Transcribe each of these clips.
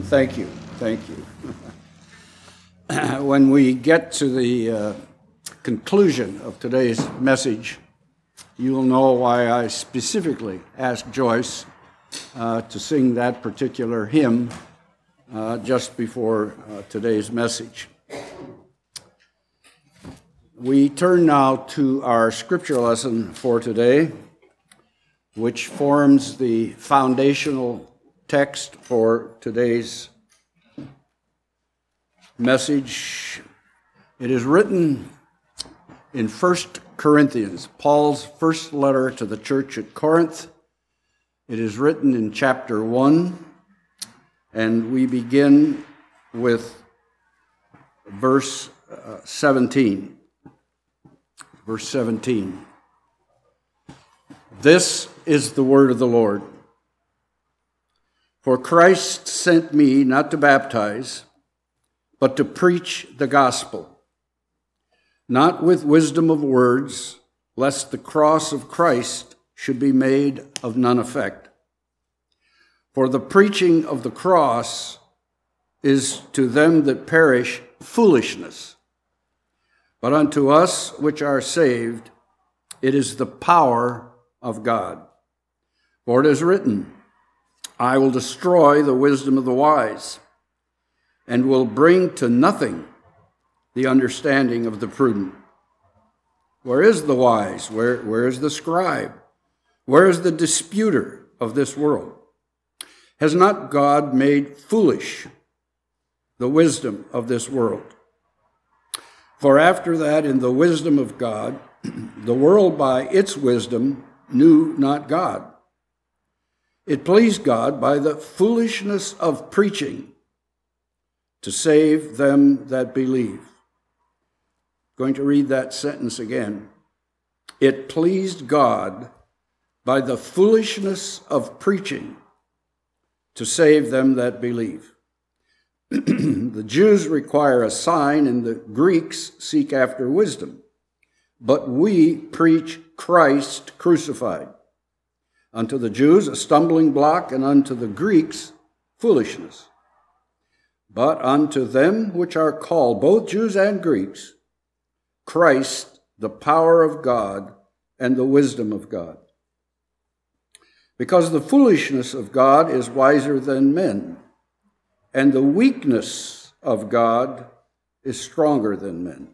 Amen. Thank you. Thank you. When we get to the conclusion of today's message, you will know why I specifically asked Joyce to sing that particular hymn just before today's message. We turn now to our scripture lesson for today, which forms the foundational text for today's message. It is written in 1 Corinthians, Paul's first letter to the church at Corinth. It is written in chapter 1, and we begin with verse 17. Verse 17. This is the word of the Lord. For Christ sent me not to baptize, but to preach the gospel, not with wisdom of words, lest the cross of Christ should be made of none effect. For the preaching of the cross is to them that perish foolishness, but unto us which are saved, it is the power of God. For it is written, I will destroy the wisdom of the wise, and will bring to nothing the understanding of the prudent. Where is the wise? Where is the scribe? Where is the disputer of this world? Has not God made foolish the wisdom of this world? For after that, in the wisdom of God, the world by its wisdom knew not God. It pleased God by the foolishness of preaching to save them that believe. I'm going to read that sentence again. It pleased God by the foolishness of preaching to save them that believe. The Jews require a sign, and the Greeks seek after wisdom. But we preach Christ crucified. Unto the Jews a stumbling block, and unto the Greeks foolishness. But unto them which are called, both Jews and Greeks, Christ the power of God and the wisdom of God. Because the foolishness of God is wiser than men, and the weakness of God is stronger than men.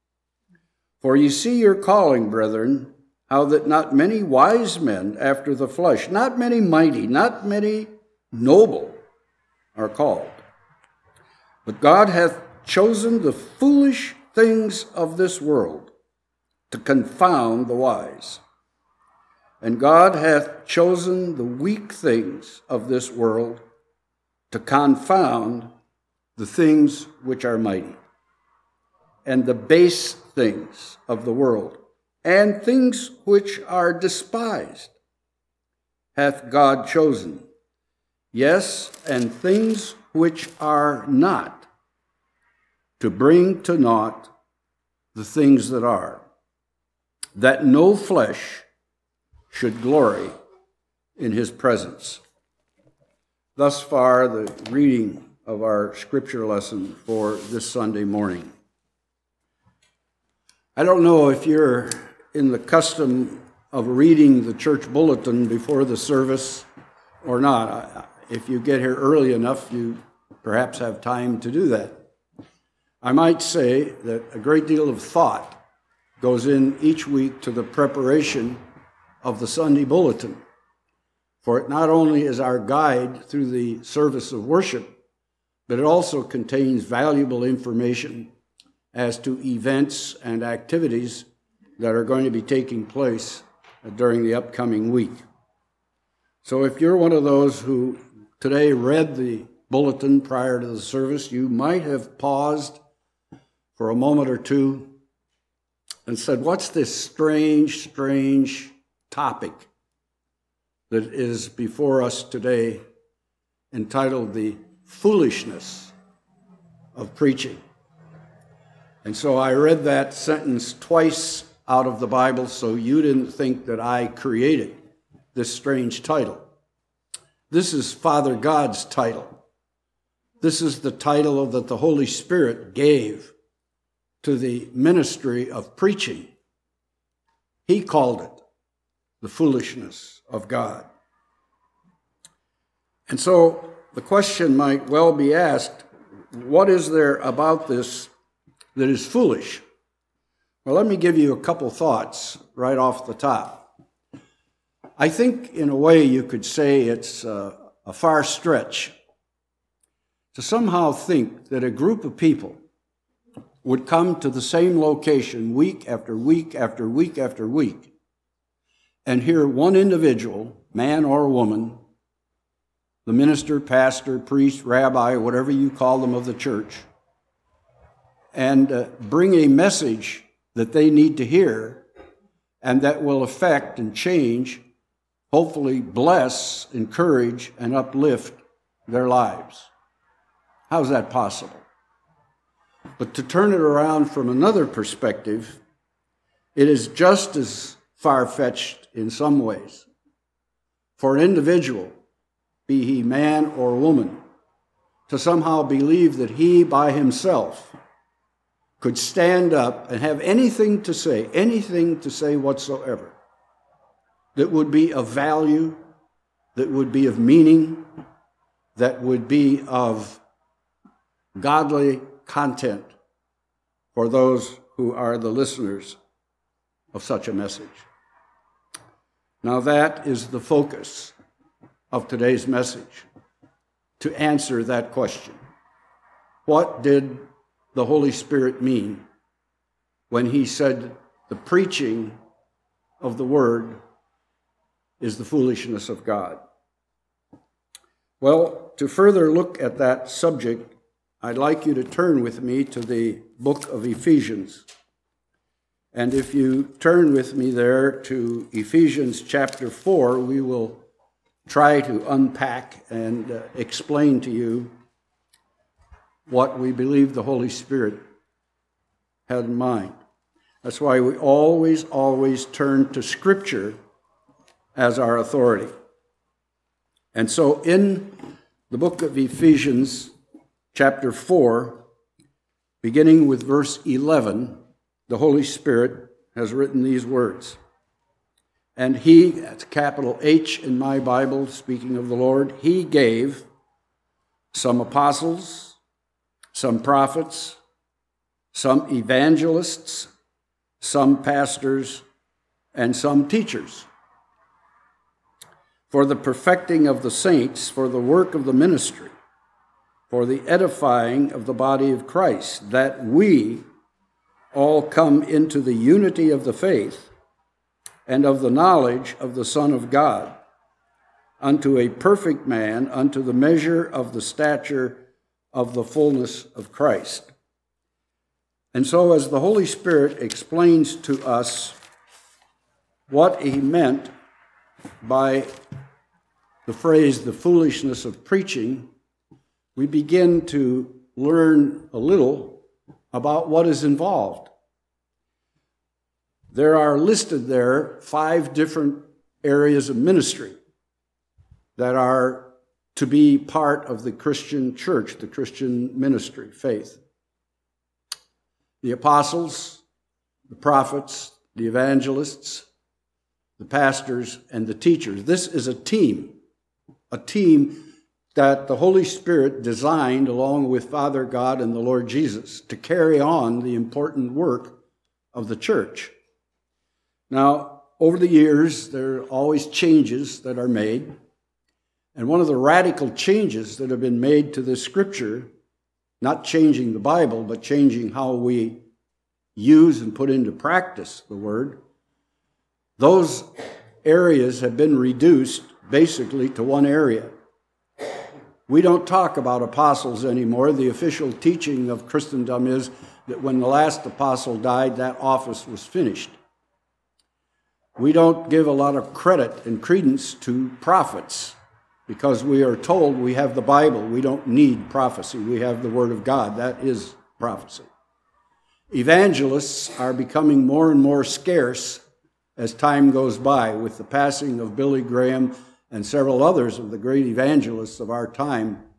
For ye see your calling, brethren, how that not many wise men after the flesh, not many mighty, not many noble are called. But God hath chosen the foolish things of this world to confound the wise. And God hath chosen the weak things of this world to confound the things which are mighty, and the base things of the world, and things which are despised, hath God chosen. Yes, and things which are not, to bring to naught the things that are, that no flesh should glory in his presence. Thus far, the reading of our scripture lesson for this Sunday morning. I don't know if you're in the custom of reading the church bulletin before the service or not. If you get here early enough, you perhaps have time to do that. I might say that a great deal of thought goes in each week to the preparation of the Sunday bulletin. For it not only is our guide through the service of worship, but it also contains valuable information as to events and activities that are going to be taking place during the upcoming week. So if you're one of those who today read the bulletin prior to the service, you might have paused for a moment or two and said, what's this strange topic that is before us today, entitled The Foolishness of Preaching? And so I read that sentence twice out of the Bible so you didn't think that I created this strange title. This is Father God's title This is the title that the Holy Spirit gave to the ministry of preaching. He called it the foolishness of God. And so the question might well be asked, what is there about this that is foolish? Well, let me give you a couple thoughts right off the top. I think in a way you could say it's a far stretch to somehow think that a group of people would come to the same location week after week after week after week and hear one individual, man or woman, the minister, pastor, priest, rabbi, whatever you call them of the church, and bring a message that they need to hear and that will affect and change, hopefully bless, encourage, and uplift their lives. How's that possible? But to turn it around from another perspective, it is just as far-fetched in some ways for an individual, be he man or woman, to somehow believe that he by himself could stand up and have anything to say whatsoever, that would be of value, that would be of meaning, that would be of godly content for those who are the listeners of such a message. Now that is the focus of today's message, to answer that question. What did the Holy Spirit mean when he said the preaching of the word is the foolishness of God? Well, to further look at that subject, I'd like you to turn with me to the book of Ephesians. And if you turn with me there to Ephesians chapter 4, we will try to unpack and explain to you what we believe the Holy Spirit had in mind. That's why we always turn to Scripture as our authority. And so in the book of Ephesians, chapter 4, beginning with verse 11, the Holy Spirit has written these words. And he, that's capital H in my Bible, speaking of the Lord, he gave some apostles, some prophets, some evangelists, some pastors, and some teachers, for the perfecting of the saints, for the work of the ministry, for the edifying of the body of Christ, that we all come into the unity of the faith and of the knowledge of the Son of God, unto a perfect man, unto the measure of the stature of the fullness of Christ. And so as the Holy Spirit explains to us what he meant by the phrase, the foolishness of preaching, we begin to learn a little about what is involved. There are listed there 5 different areas of ministry that are to be part of the Christian church, the Christian ministry, faith. The apostles, the prophets, the evangelists, the pastors, and the teachers. This is a team that the Holy Spirit designed along with Father God and the Lord Jesus to carry on the important work of the church. Now, over the years, there are always changes that are made. And one of the radical changes that have been made to this scripture, not changing the Bible, but changing how we use and put into practice the word, those areas have been reduced basically to one area. We don't talk about apostles anymore. The official teaching of Christendom is that when the last apostle died, that office was finished. We don't give a lot of credit and credence to prophets because we are told we have the Bible. We don't need prophecy. We have the Word of God. That is prophecy. Evangelists are becoming more and more scarce as time goes by, with the passing of Billy Graham and several others of the great evangelists of our time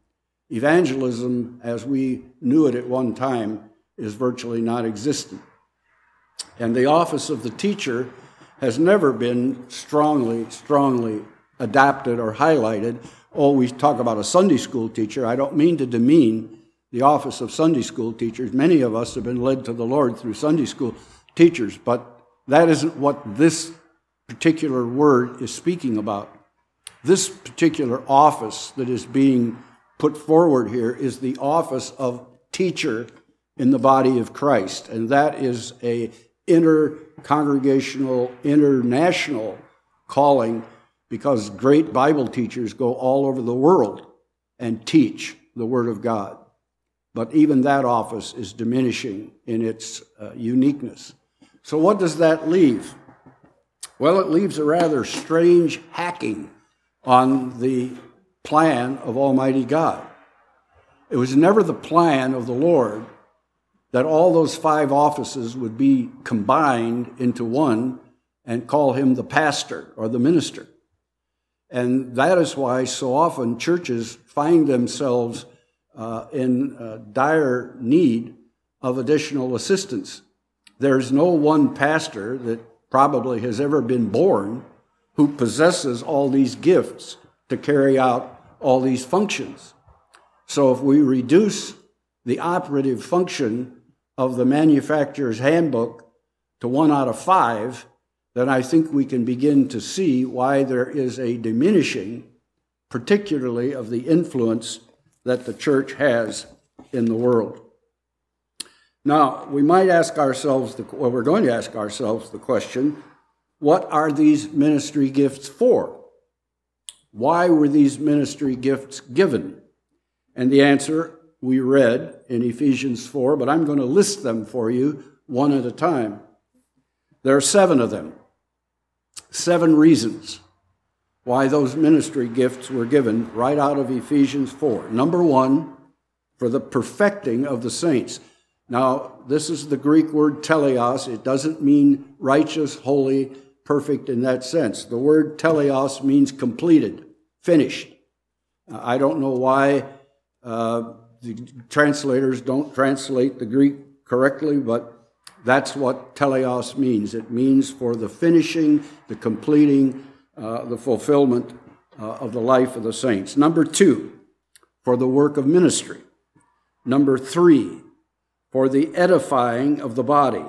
Evangelism, as we knew it at one time, is virtually non-existent. And the office of the teacher has never been strongly adapted or highlighted. Oh, we talk about a Sunday school teacher. I don't mean to demean the office of Sunday school teachers. Many of us have been led to the Lord through Sunday school teachers, but that isn't what this particular word is speaking about. This particular office that is being put forward here is the office of teacher in the body of Christ, and that is a inter-congregational, international calling, because great Bible teachers go all over the world and teach the Word of God. But even that office is diminishing in its uniqueness. So what does that leave? Well, it leaves a rather strange hacking on the plan of Almighty God. It was never the plan of the Lord that all those 5 offices would be combined into one and call him the pastor or the minister. And that is why so often churches find themselves in dire need of additional assistance. There's no one pastor that probably has ever been born who possesses all these gifts to carry out all these functions. So if we reduce the operative function of the manufacturer's handbook to 1 out of 5, then I think we can begin to see why there is a diminishing, particularly of the influence that the church has in the world. Now, we might ask ourselves, we're going to ask ourselves the question, what are these ministry gifts for? Why were these ministry gifts given? And the answer we read in Ephesians 4, but I'm going to list them for you one at a time. There are 7 of them. 7 reasons why those ministry gifts were given right out of Ephesians 4. Number 1, for the perfecting of the saints. Now, this is the Greek word teleos. It doesn't mean righteous, holy, perfect in that sense. The word teleos means completed, finished. I don't know why the translators don't translate the Greek correctly, but that's what teleos means. It means for the finishing, the completing, the fulfillment of the life of the saints. Number 2, for the work of ministry. Number 3, for the edifying of the body.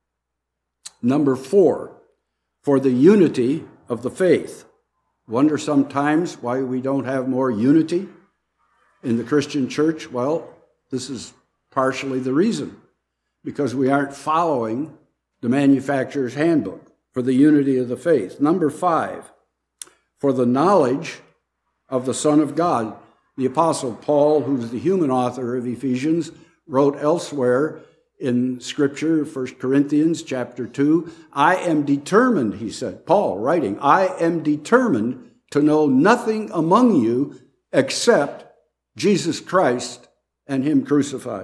Number 4, for the unity of the faith. Wonder sometimes why we don't have more unity in the Christian church. Well, this is partially the reason, because we aren't following the manufacturer's handbook for the unity of the faith. Number 5, for the knowledge of the Son of God. The Apostle Paul, who's the human author of Ephesians, wrote elsewhere in Scripture, 1 Corinthians chapter 2, I am determined, he said, Paul writing, I am determined to know nothing among you except Jesus Christ and him crucified.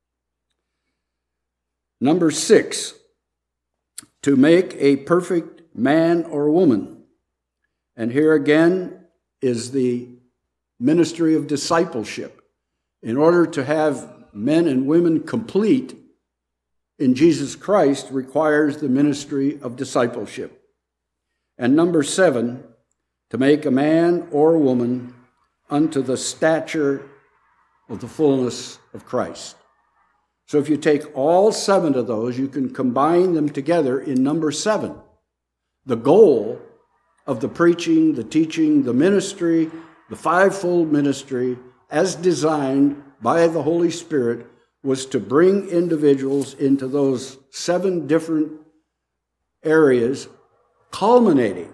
Number 6, to make a perfect man or woman. And here again is the ministry of discipleship. In order to have men and women complete in Jesus Christ requires the ministry of discipleship. And number 7, to make a man or woman unto the stature of the fullness of Christ. So if you take all 7 of those, you can combine them together in number 7. The goal of the preaching, the teaching, the ministry, the 5-fold ministry, as designed by the Holy Spirit, was to bring individuals into those 7 different areas, culminating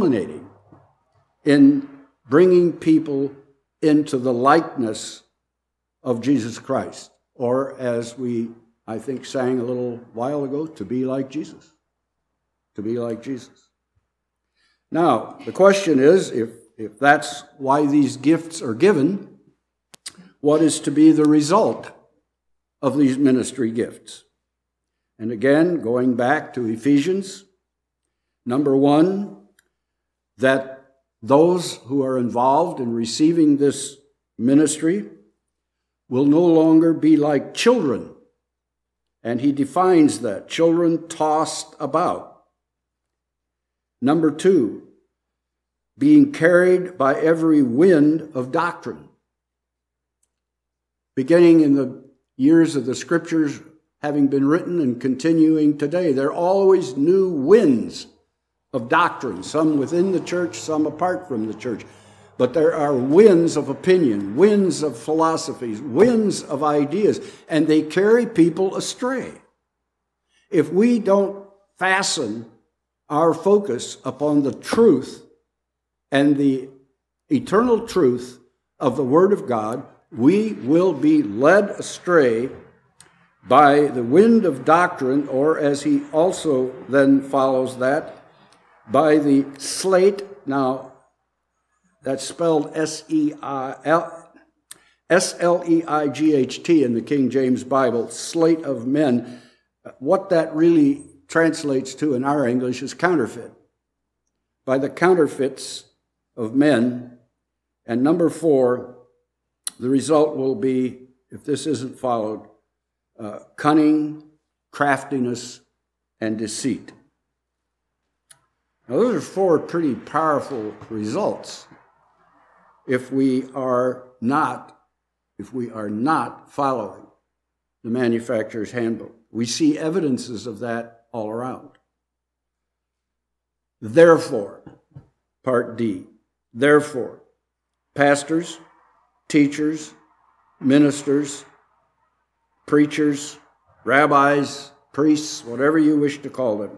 in bringing people into the likeness of Jesus Christ. Or as we, I think, sang a little while ago, to be like Jesus. To be like Jesus. Now, the question is, if that's why these gifts are given, what is to be the result of these ministry gifts? And again, going back to Ephesians, number 1, that those who are involved in receiving this ministry will no longer be like children. And he defines that, children tossed about. Number 2, being carried by every wind of doctrine. Beginning in the years of the Scriptures having been written and continuing today, there are always new winds of doctrine, some within the church, some apart from the church. But there are winds of opinion, winds of philosophies, winds of ideas, and they carry people astray. If we don't fasten our focus upon the truth and the eternal truth of the Word of God, we will be led astray by the wind of doctrine, or as he also then follows that, by the slate. Now, that's spelled S-L-E-I-G-H-T in the King James Bible, slate of men. What that really translates to in our English is counterfeit. By the counterfeits of men. And number 4, the result will be, if this isn't followed, cunning, craftiness, and deceit. Now, those are 4 pretty powerful results if we are not following the manufacturer's handbook. We see evidences of that all around. Therefore, part D, therefore, pastors, teachers, ministers, preachers, rabbis, priests, whatever you wish to call them,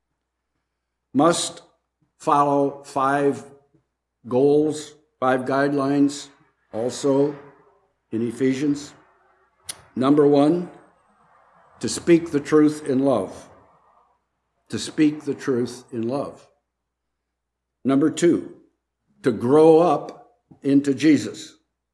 must follow 5 goals, 5 guidelines, also in Ephesians. Number 1, to speak the truth in love. To speak the truth in love. Number 2, to grow up into Jesus.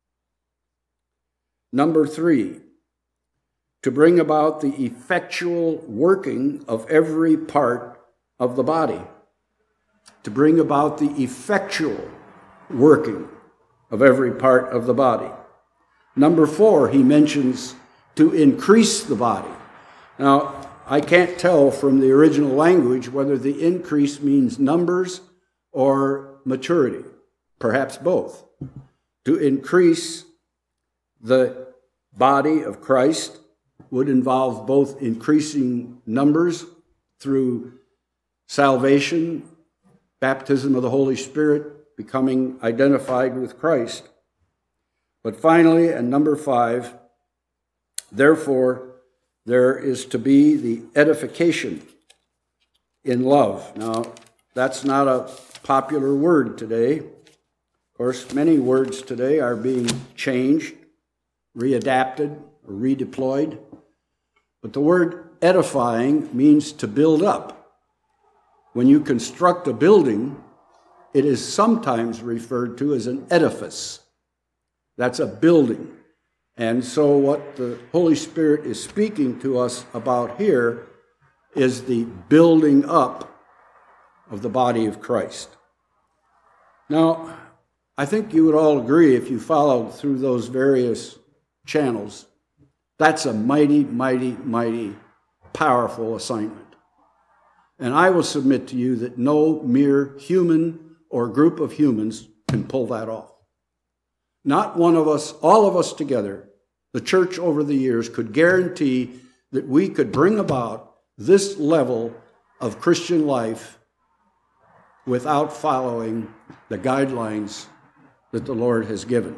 Number 3, to bring about the effectual working of every part of the body. To bring about the effectual working of every part of the body. Number 4, he mentions to increase the body. Now, I can't tell from the original language whether the increase means numbers or maturity. Perhaps both. To increase the body of Christ would involve both increasing numbers through salvation, baptism of the Holy Spirit, becoming identified with Christ. But finally, and number 5, therefore, there is to be the edification in love. Now, that's not a popular word today. Of course, many words today are being changed, readapted, or redeployed. But the word edifying means to build up. When you construct a building, it is sometimes referred to as an edifice. That's a building. And so what the Holy Spirit is speaking to us about here is the building up of the body of Christ. Now, I think you would all agree, if you followed through those various channels, that's a mighty, mighty, mighty powerful assignment. And I will submit to you that no mere human or group of humans can pull that off. Not one of us, all of us together, the church over the years could guarantee that we could bring about this level of Christian life without following the guidelines that the Lord has given.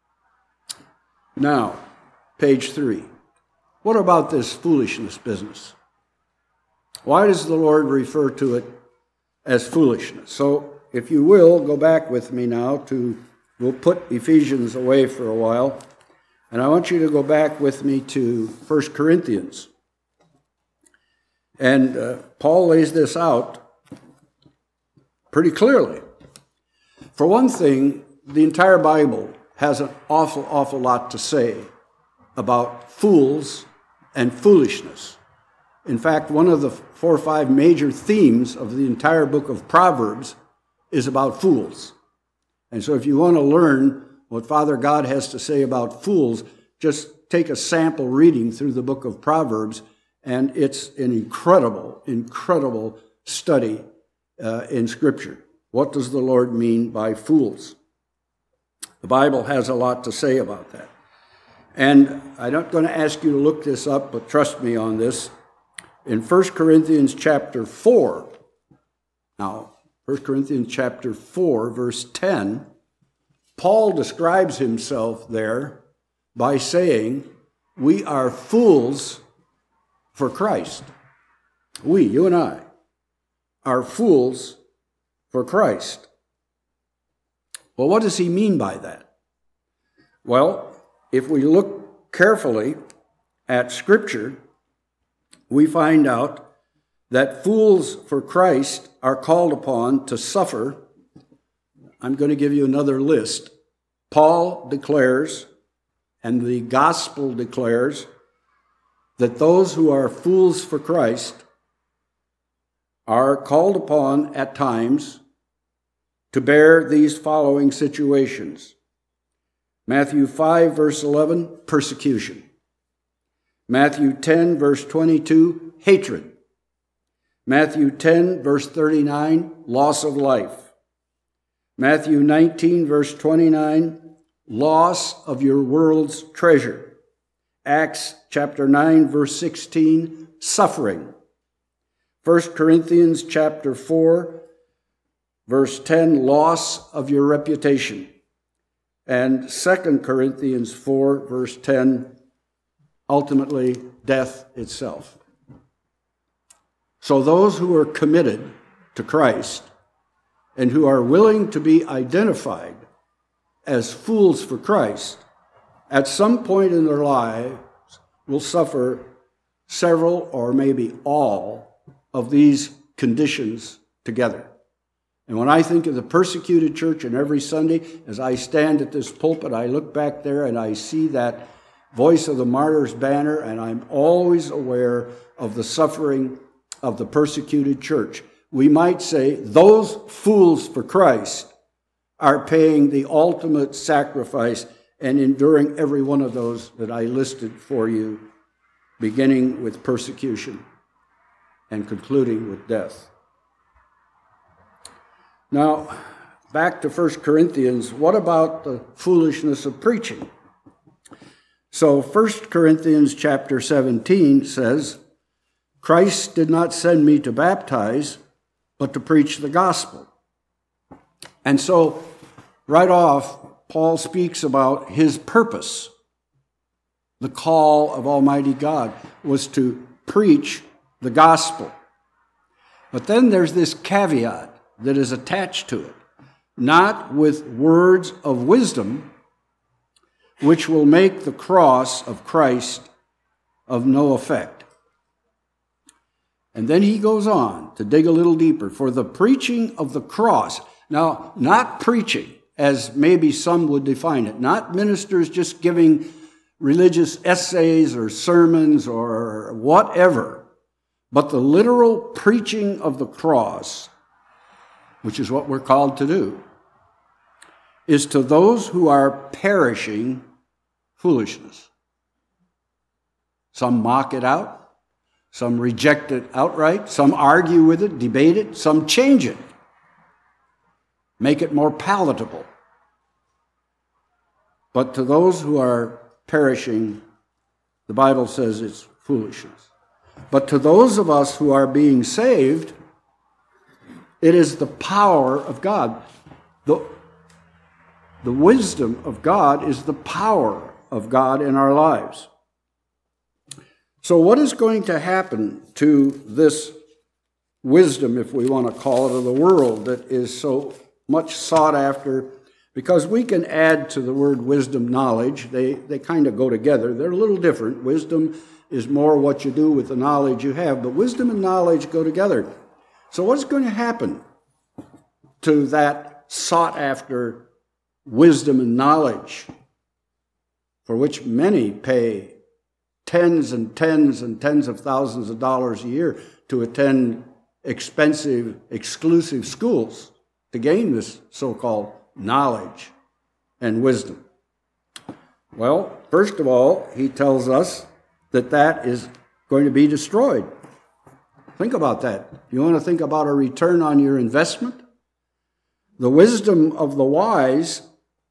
Now, page 3. What about this foolishness business? Why does the Lord refer to it as foolishness? So, if you will, go back with me now to, we'll put Ephesians away for a while, and I want you to go back with me to 1 Corinthians. And Paul lays this out pretty clearly. For one thing, the entire Bible has an awful lot to say about fools and foolishness. In fact, one of the 4 or 5 major themes of the entire book of Proverbs is about fools. And so if you want to learn what Father God has to say about fools, just take a sample reading through the book of Proverbs, and it's an incredible study in Scripture. What does the Lord mean by fools? The Bible has a lot to say about that. And I'm not going to ask you to look this up, but trust me on this. In 1 Corinthians chapter 4, now, 1 Corinthians chapter 4, verse 10, Paul describes himself there by saying, we are fools for Christ. We, you and I, are fools for Christ. Well, what does he mean by that? Well, if we look carefully at Scripture, we find out that fools for Christ are called upon to suffer. I'm going to give you another list. Paul declares, and the gospel declares, that those who are fools for Christ are called upon at times to bear these following situations. Matthew 5, verse 11, persecution. Matthew 10, verse 22, hatred. Matthew 10, verse 39, loss of life. Matthew 19, verse 29, loss of your world's treasure. Acts chapter 9, verse 16, suffering. 1 Corinthians chapter 4, verse 10, loss of your reputation. And 2 Corinthians 4, verse 10, ultimately death itself. So those who are committed to Christ and who are willing to be identified as fools for Christ, at some point in their lives will suffer several or maybe all of these conditions together. And when I think of the persecuted church, and every Sunday as I stand at this pulpit, I look back there and I see that voice of the martyr's banner, and I'm always aware of the suffering of the persecuted church. We might say those fools for Christ are paying the ultimate sacrifice and enduring every one of those that I listed for you, beginning with persecution and concluding with death. Now, back to 1 Corinthians, what about the foolishness of preaching? So 1 Corinthians chapter 17 says, Christ did not send me to baptize, but to preach the gospel. And so, right off, Paul speaks about his purpose. The call of Almighty God was to preach the gospel. But then there's this caveat that is attached to it. Not with words of wisdom, which will make the cross of Christ of no effect. And then he goes on to dig a little deeper. For the preaching of the cross. Now, not preaching, as maybe some would define it. Not ministers just giving religious essays or sermons or whatever. But the literal preaching of the cross, which is what we're called to do, is to those who are perishing foolishness. Some mock it out. Some reject it outright. Some argue with it, debate it. Some change it. Make it more palatable. But to those who are perishing, the Bible says it's foolishness. But to those of us who are being saved, it is the power of God. The wisdom of God is the power of God in our lives. So what is going to happen to this wisdom, if we want to call it, of the world that is so much sought after? Because we can add to the word wisdom knowledge. They kind of go together. They're a little different. Wisdom is more what you do with the knowledge you have, but wisdom and knowledge go together. So what's going to happen to that sought after wisdom and knowledge, for which many pay tens and tens and tens of thousands of dollars a year to attend expensive, exclusive schools to gain this so-called knowledge and wisdom? Well, first of all, he tells us that that is going to be destroyed. Think about that. You want to think about a return on your investment? The wisdom of the wise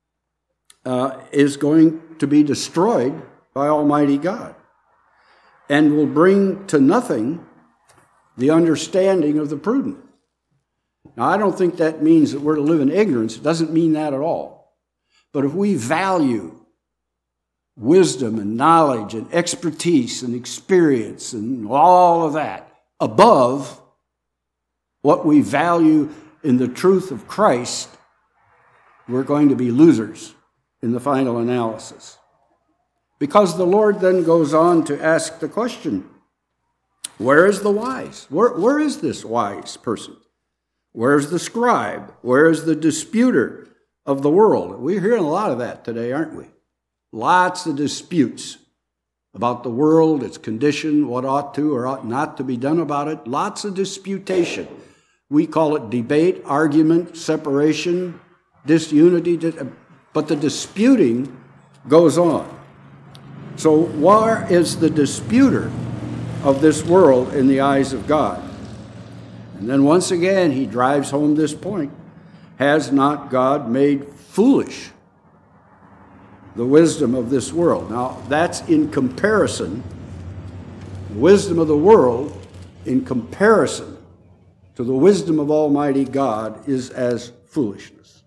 is going to be destroyed by Almighty God and will bring to nothing the understanding of the prudent. Now, I don't think that means that we're to live in ignorance. It doesn't mean that at all. But if we value wisdom and knowledge and expertise and experience and all of that above what we value in the truth of Christ, we're going to be losers in the final analysis. Because the Lord then goes on to ask the question, where is the wise? Where is this wise person? Where's the scribe? Where is the disputer of the world? We're hearing a lot of that today, aren't we? Lots of disputes about the world, its condition, what ought to or ought not to be done about it. Lots of disputation. We call it debate, argument, separation, disunity, but the disputing goes on. So where is the disputer of this world in the eyes of God? And then once again, he drives home this point. Has not God made foolish the wisdom of this world? Now, that's in comparison. The wisdom of the world, in comparison to the wisdom of Almighty God, is as foolishness.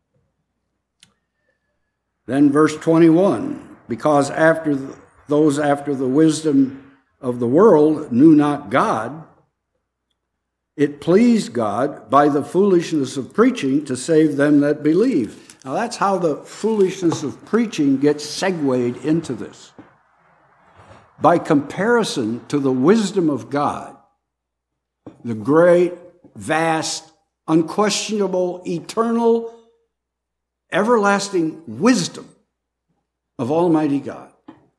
Then verse 21, because those after the wisdom of the world knew not God, it pleased God by the foolishness of preaching to save them that believe. Now that's how the foolishness of preaching gets segued into this. By comparison to the wisdom of God, the great, vast, unquestionable, eternal, everlasting wisdom of Almighty God,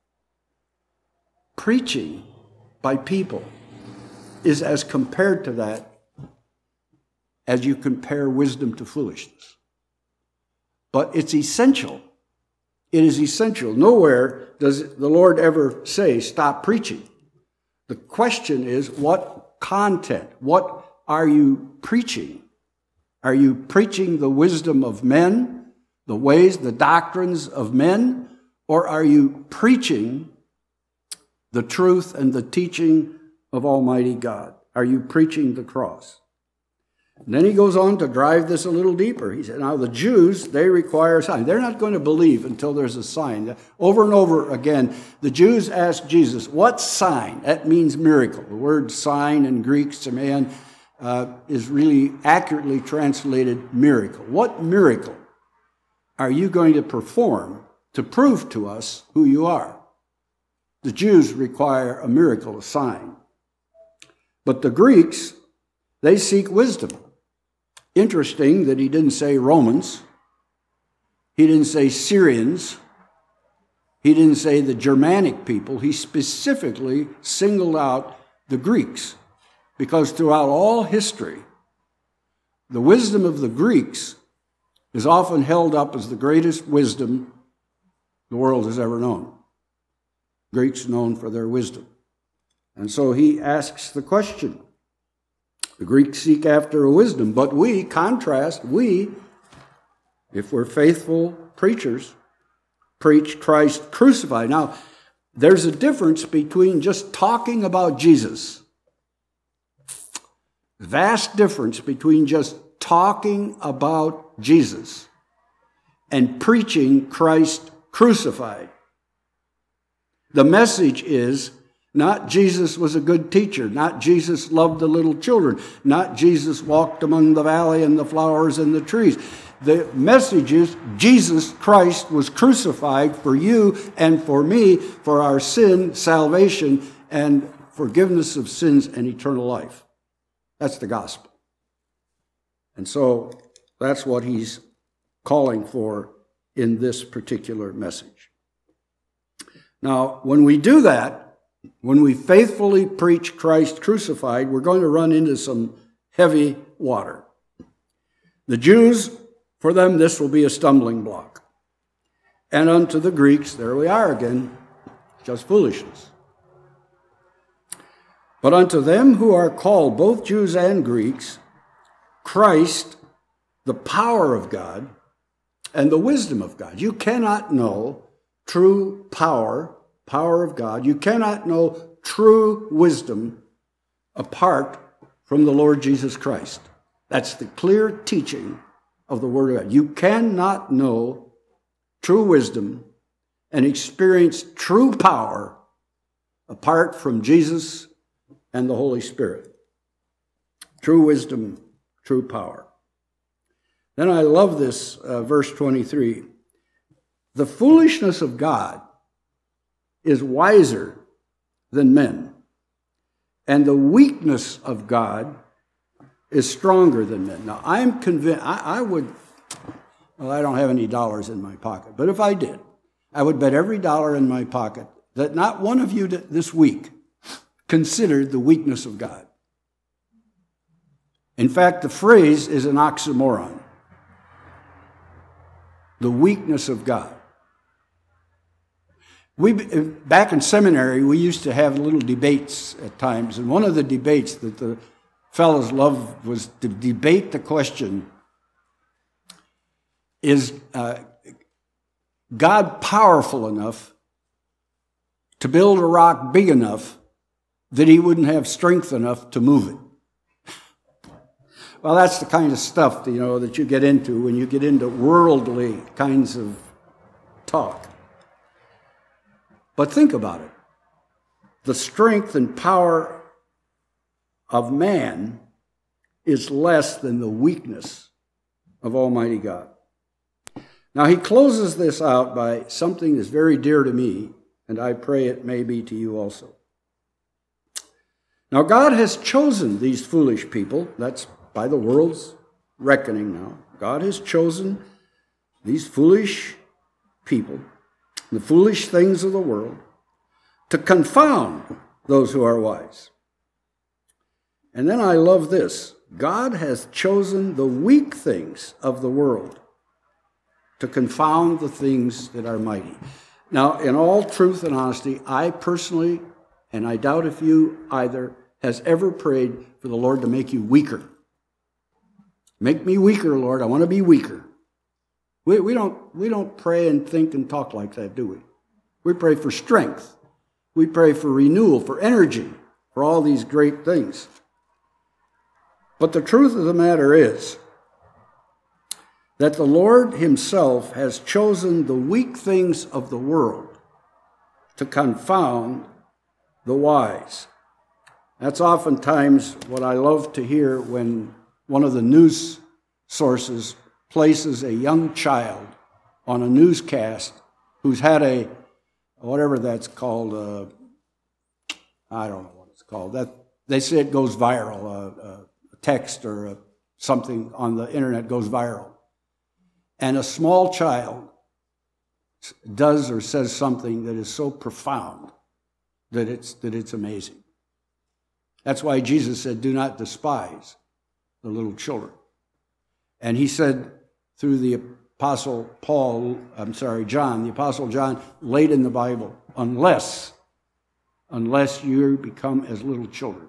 preaching by people is as compared to that as you compare wisdom to foolishness. But it's essential. It is essential. Nowhere does the Lord ever say, stop preaching. The question is, what content? What are you preaching? Are you preaching the wisdom of men, the ways, the doctrines of men? Or are you preaching the truth and the teaching of Almighty God? Are you preaching the cross? And then he goes on to drive this a little deeper. He said, now the Jews, they require a sign. They're not going to believe until there's a sign. Over and over again, the Jews asked Jesus, what sign? That means miracle. The word sign in Greek, semein, is really accurately translated miracle. What miracle are you going to perform to prove to us who you are? The Jews require a miracle, a sign. But the Greeks, they seek wisdom. Interesting that he didn't say Romans. He didn't say Syrians. He didn't say the Germanic people. He specifically singled out the Greeks, because throughout all history, the wisdom of the Greeks is often held up as the greatest wisdom the world has ever known. Greeks known for their wisdom. And so he asks the question. The Greeks seek after a wisdom, but we, if we're faithful preachers, preach Christ crucified. Now, there's a difference between just talking about Jesus. Vast difference between just talking about Jesus and preaching Christ crucified. The message is not Jesus was a good teacher, not Jesus loved the little children, not Jesus walked among the valley and the flowers and the trees. The message is Jesus Christ was crucified for you and for me, for our sin, salvation, and forgiveness of sins and eternal life. That's the gospel. And so that's what he's calling for in this particular message. Now, when we do that, when we faithfully preach Christ crucified, we're going to run into some heavy water. The Jews, for them, this will be a stumbling block. And unto the Greeks, there we are again, just foolishness. But unto them who are called, both Jews and Greeks, Christ, the power of God, and the wisdom of God. You cannot know true power of God. You cannot know true wisdom apart from the Lord Jesus Christ. That's the clear teaching of the Word of God. You cannot know true wisdom and experience true power apart from Jesus and the Holy Spirit. True wisdom, true power. Then I love this, verse 23. The foolishness of God is wiser than men, and the weakness of God is stronger than men. Now, I'm convinced, I don't have any dollars in my pocket, but if I did, I would bet every dollar in my pocket that not one of you this week considered the weakness of God. In fact, the phrase is an oxymoron. The weakness of God. Back in seminary, we used to have little debates at times, and one of the debates that the fellows loved was to debate the question, is God powerful enough to build a rock big enough that he wouldn't have strength enough to move it? Well, that's the kind of stuff, that you get into when you get into worldly kinds of talk. But think about it. The strength and power of man is less than the weakness of Almighty God. Now, he closes this out by something that's very dear to me, and I pray it may be to you also. Now, God has chosen these foolish people. That's by the world's reckoning now. God has chosen these foolish people, the foolish things of the world, to confound those who are wise. And then I love this. God has chosen the weak things of the world to confound the things that are mighty. Now, in all truth and honesty, I personally, and I doubt if you either, has ever prayed for the Lord to make you weaker. Make me weaker, Lord. I want to be weaker. We don't pray and think and talk like that, do we? We pray for strength. We pray for renewal, for energy, for all these great things. But the truth of the matter is that the Lord himself has chosen the weak things of the world to confound the wise. That's oftentimes what I love to hear when one of the news sources places a young child on a newscast who's had a, whatever that's called, I don't know what it's called. That they say it goes viral, a text or something on the internet goes viral. And a small child does or says something that is so profound that it's amazing. That's why Jesus said, do not despise the little children. And he said through the Apostle John, the Apostle John, late in the Bible, unless you become as little children.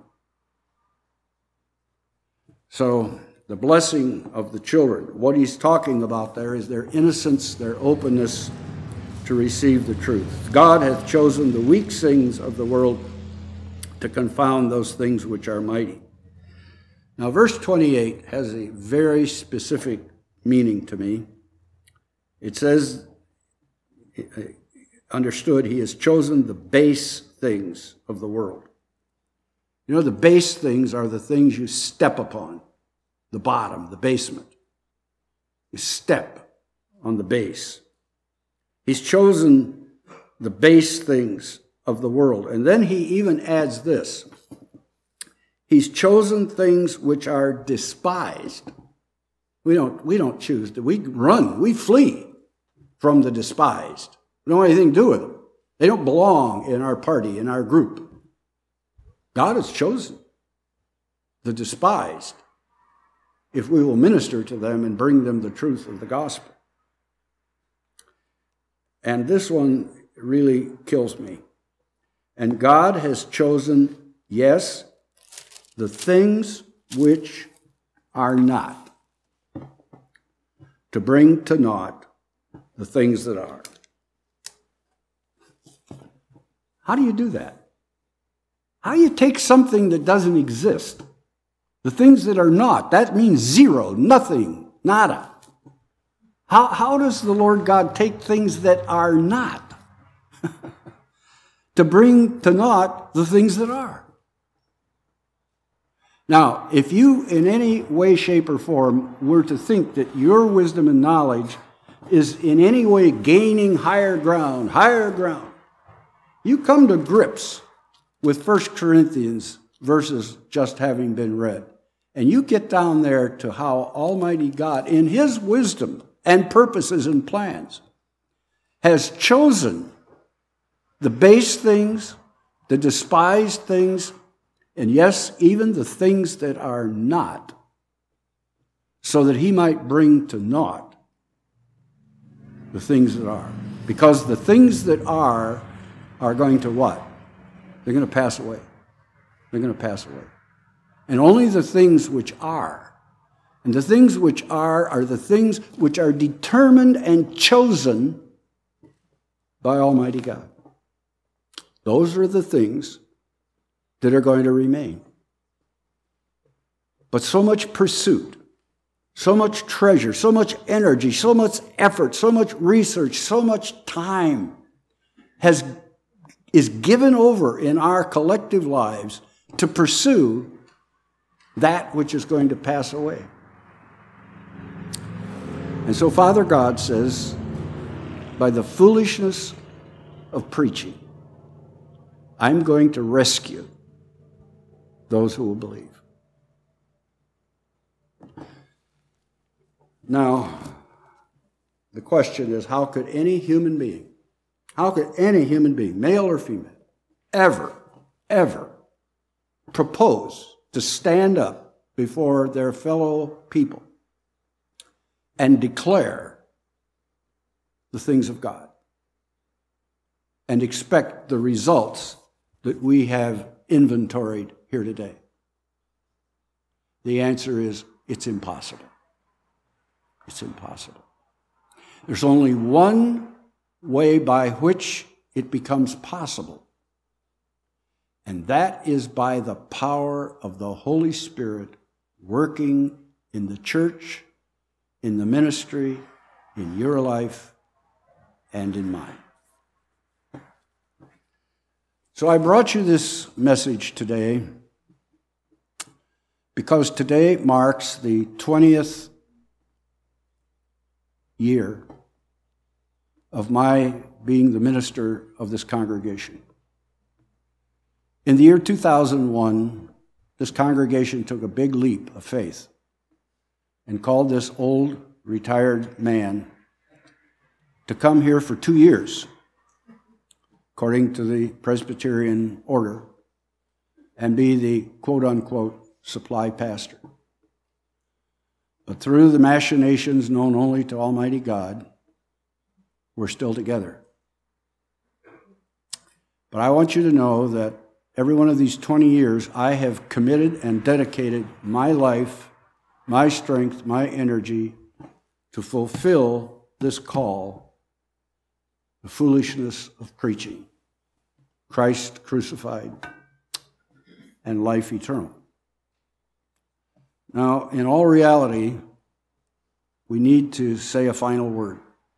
So the blessing of the children, what he's talking about there is their innocence, their openness to receive the truth. God hath chosen the weak things of the world to confound those things which are mighty. Now, verse 28 has a very specific meaning to me. It says, understood, he has chosen the base things of the world. You know, the base things are the things you step upon, the bottom, the basement. You step on the base. He's chosen the base things of the world. And then he even adds this. He's chosen things which are despised. We don't choose. We run. We flee from the despised. We don't have anything to do with them. They don't belong in our party, in our group. God has chosen the despised if we will minister to them and bring them the truth of the gospel. and this one really kills me. And God has chosen, yes, the things which are not, to bring to naught the things that are. How do you do that? How do you take something that doesn't exist, the things that are not? That means zero, nothing, nada. How does the Lord God take things that are not to bring to naught the things that are? Now, if you in any way, shape, or form were to think that your wisdom and knowledge is in any way gaining higher ground, you come to grips with 1 Corinthians verses just having been read. And you get down there to how Almighty God, in His wisdom and purposes and plans, has chosen the base things, the despised things, and yes, even the things that are not, so that He might bring to naught the things that are. Because the things that are going to what? They're going to pass away. They're going to pass away. And only the things which are. And the things which are the things which are determined and chosen by Almighty God. Those are the things that are going to remain. But so much pursuit, so much treasure, so much energy, so much effort, so much research, so much time is given over in our collective lives to pursue that which is going to pass away. And so Father God says, by the foolishness of preaching, I'm going to rescue those who will believe. Now, the question is, how could any human being, male or female, ever propose to stand up before their fellow people and declare the things of God and expect the results that we have inventoried here today? The answer is, it's impossible. It's impossible. There's only one way by which it becomes possible, and that is by the power of the Holy Spirit working in the church, in the ministry, in your life, and in mine. So I brought you this message today because today marks the 20th year of my being the minister of this congregation. In the year 2001, this congregation took a big leap of faith and called this old retired man to come here for 2 years, according to the Presbyterian order, and be the quote-unquote supply pastor. But through the machinations known only to Almighty God, we're still together. But I want you to know that every one of these 20 years, I have committed and dedicated my life, my strength, my energy to fulfill this call, the foolishness of preaching, Christ crucified and life eternal. Now, in all reality, we need to say a final word.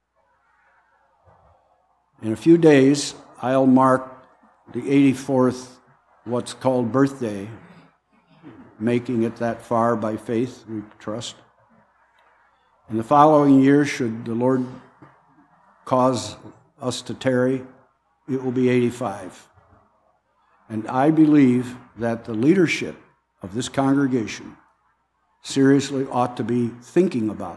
In a few days, I'll mark the 84th, what's called birthday, making it that far by faith, we trust. In the following year, should the Lord cause us to tarry, it will be 85. And I believe that the leadership of this congregation seriously ought to be thinking about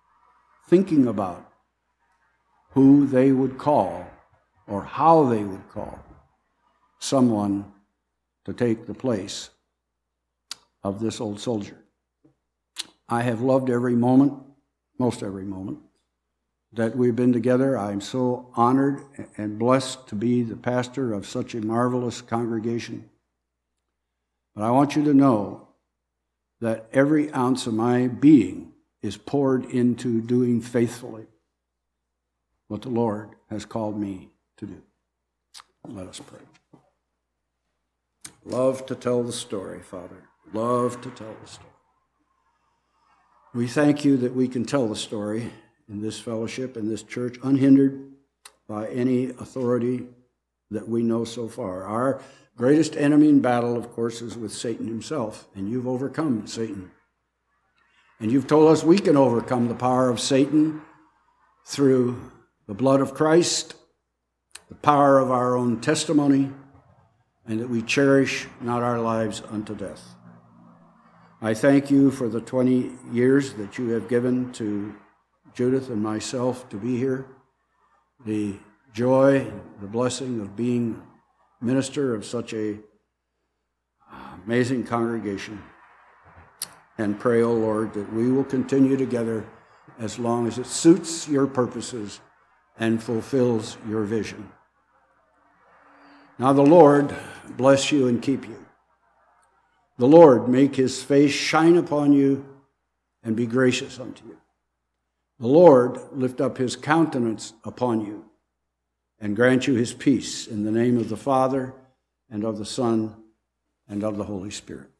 who they would call or how they would call someone to take the place of this old soldier. I have loved every moment, most every moment, that we've been together. I'm so honored and blessed to be the pastor of such a marvelous congregation. But I want you to know that every ounce of my being is poured into doing faithfully what the Lord has called me to do. Let us pray. Love to tell the story, Father. Love to tell the story. We thank you that we can tell the story in this fellowship, in this church, unhindered by any authority that we know so far. Our greatest enemy in battle, of course, is with Satan himself, and you've overcome Satan. And you've told us we can overcome the power of Satan through the blood of Christ, the power of our own testimony, and that we cherish not our lives unto death. I thank you for the 20 years that you have given to Judith and myself to be here, the joy, the blessing of being minister of such a amazing congregation, and pray, O Lord, that we will continue together as long as it suits your purposes and fulfills your vision. Now the Lord bless you and keep you. The Lord make his face shine upon you and be gracious unto you. The Lord lift up his countenance upon you and grant you his peace, in the name of the Father, and of the Son, and of the Holy Spirit.